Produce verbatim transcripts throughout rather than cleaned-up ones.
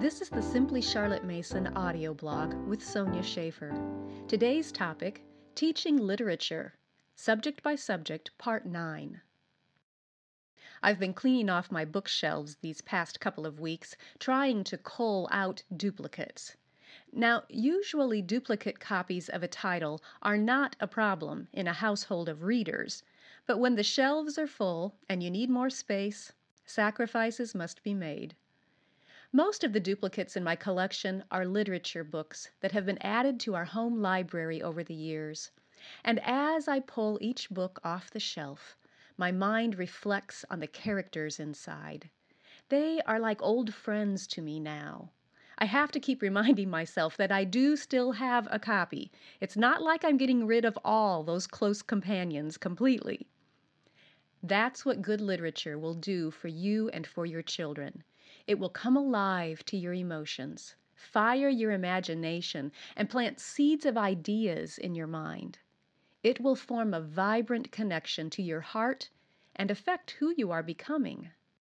This is the Simply Charlotte Mason audio blog with Sonia Schaefer. Today's topic, Teaching Literature, Subject by Subject, Part nine. I've been cleaning off my bookshelves these past couple of weeks, trying to cull out duplicates. Now, usually duplicate copies of a title are not a problem in a household of readers, but when the shelves are full and you need more space, sacrifices must be made. Most of the duplicates in my collection are literature books that have been added to our home library over the years. And as I pull each book off the shelf, my mind reflects on the characters inside. They are like old friends to me now. I have to keep reminding myself that I do still have a copy. It's not like I'm getting rid of all those close companions completely. That's what good literature will do for you and for your children. It will come alive to your emotions, fire your imagination, and plant seeds of ideas in your mind. It will form a vibrant connection to your heart and affect who you are becoming.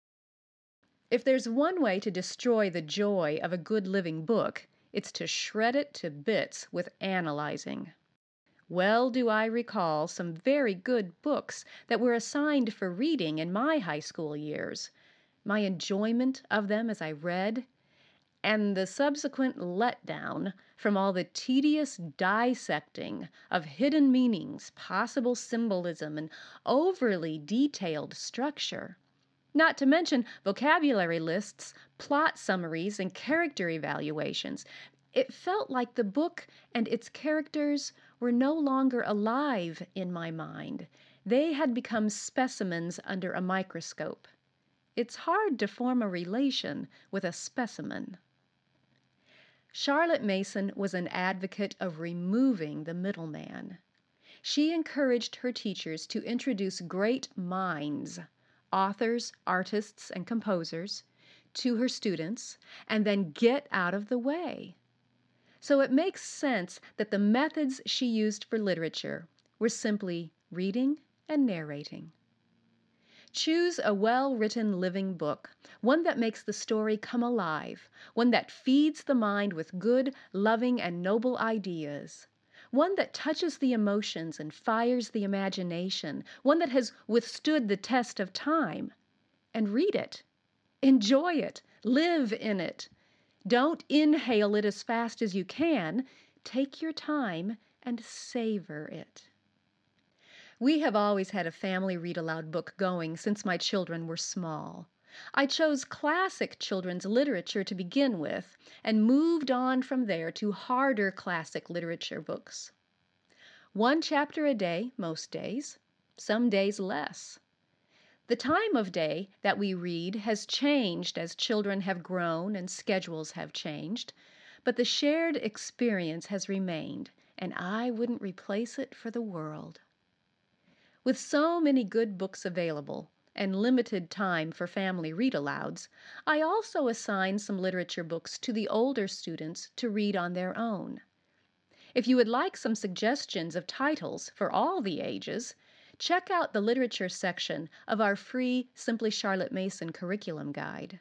If there's one way to destroy the joy of a good living book, it's to shred it to bits with analyzing. Well do I recall some very good books that were assigned for reading in my high school years, my enjoyment of them as I read, and the subsequent letdown from all the tedious dissecting of hidden meanings, possible symbolism, and overly detailed structure. Not to mention vocabulary lists, plot summaries, and character evaluations. It felt like the book and its characters were no longer alive in my mind. They had become specimens under a microscope. It's hard to form a relation with a specimen. Charlotte Mason was an advocate of removing the middleman. She encouraged her teachers to introduce great minds, authors, artists, and composers, to her students, and then get out of the way. So it makes sense that the methods she used for literature were simply reading and narrating. Choose a well-written living book, one that makes the story come alive, one that feeds the mind with good, loving, and noble ideas, one that touches the emotions and fires the imagination, one that has withstood the test of time, and read it. Enjoy it. Live in it. Don't inhale it as fast as you can. Take your time and savor it. We have always had a family read-aloud book going since my children were small. I chose classic children's literature to begin with and moved on from there to harder classic literature books. One chapter a day, most days, some days less. The time of day that we read has changed as children have grown and schedules have changed, but the shared experience has remained, and I wouldn't replace it for the world. With so many good books available and limited time for family read-alouds, I also assign some literature books to the older students to read on their own. If you would like some suggestions of titles for all the ages, check out the literature section of our free Simply Charlotte Mason curriculum guide.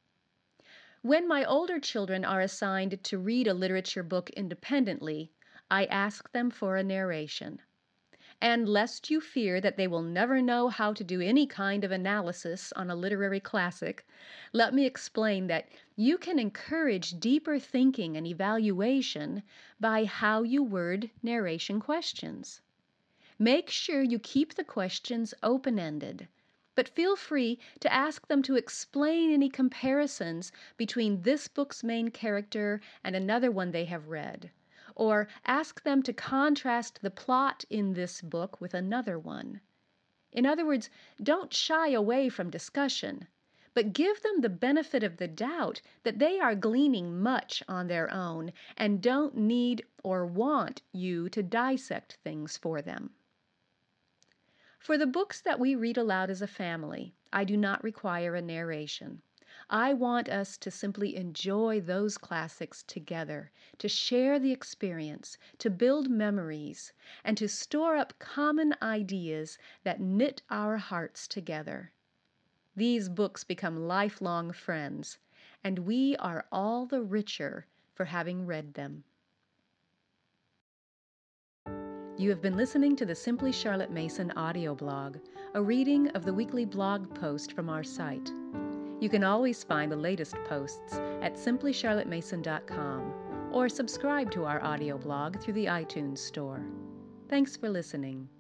When my older children are assigned to read a literature book independently, I ask them for a narration. And lest you fear that they will never know how to do any kind of analysis on a literary classic, let me explain that you can encourage deeper thinking and evaluation by how you word narration questions. Make sure you keep the questions open-ended, but feel free to ask them to explain any comparisons between this book's main character and another one they have read, or ask them to contrast the plot in this book with another one. In other words, don't shy away from discussion, but give them the benefit of the doubt that they are gleaning much on their own and don't need or want you to dissect things for them. For the books that we read aloud as a family, I do not require a narration. I want us to simply enjoy those classics together, to share the experience, to build memories, and to store up common ideas that knit our hearts together. These books become lifelong friends, and we are all the richer for having read them. You have been listening to the Simply Charlotte Mason audio blog, a reading of the weekly blog post from our site. You can always find the latest posts at simply charlotte mason dot com or subscribe to our audio blog through the iTunes Store. Thanks for listening.